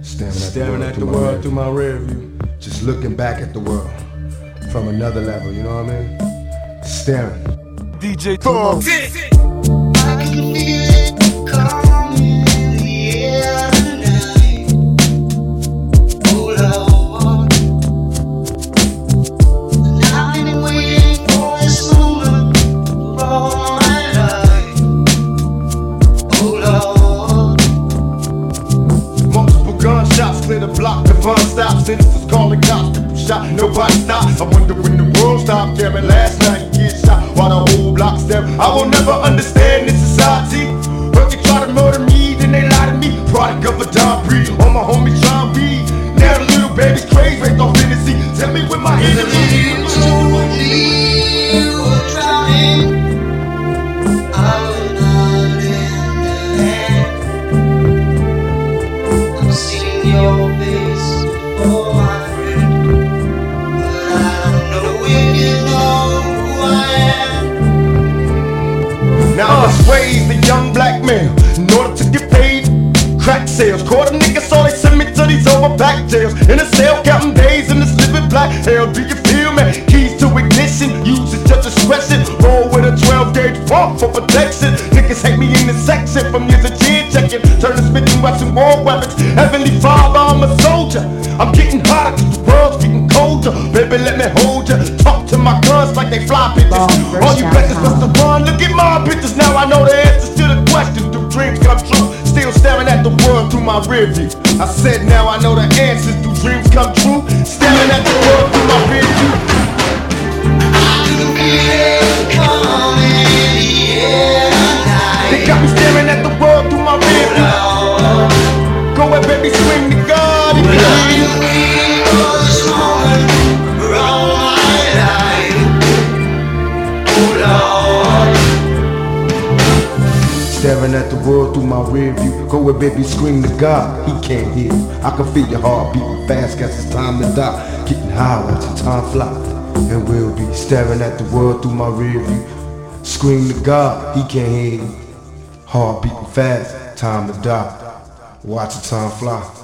Staring at the world through my rear view. Just looking back at the world from another level, you know what I mean? Staring. DJ Tomo. I can feel it coming in the air tonight. Oh Lord, and I've been waiting for this moment for all my life. Oh Lord, Multiple gunshots clear the block, the fun stops. Citizens calling cops, people shot, nobody stopped. I wonder when the world stopped caring. Last night kids shot while the whole block staring. I will never understand this society. But they try to murder me, then they lie to me. Product of a dumb breed, all my homies try to read. Now the little baby's crazy, raised off Tennessee. Tell me when my enemy is. you were drowning. I was not in the land. I've seen your face before I read, but I don't know if you know who I am. Now I was raised a young black man in order to get paid. Crack sales, caught a nigga, so they sent me to these overpacked jails. In a cell, counting days in this living black hell. Do you feel me? Keys to ignition, use it to discretion. Roll with a 12-gauge pump for protection. Niggas hate me in the section from years of chin checking. Turn the Smith and Wesson war weapons. Heavenly Father, I'm a soldier. I'm getting hotter 'cause the world's getting colder. Baby, let me hold ya. Talk to my guns like they fly bitches. All you beggars must have run. Look at my bitches now. I know the answers to the question. Do dreams come true? Still staring at the world through my rear view. I said now I know the answers. Do dreams come true? Staring at the world through my rear view. I can feel it coming in the air tonight. They got me staring at the world through my rear view. Go ahead, baby, swing the God. I've been waiting for this moment for all my life. Oh Lord, Staring at the world through my rear view. Go where baby scream to God, he can't hear you. I can feel your heart beating fast, guess it's time to die. Getting high, watching time fly. And we'll be staring at the world through my rear view. Scream to God, he can't hear you. Heart beating fast, time to die. Watching time fly.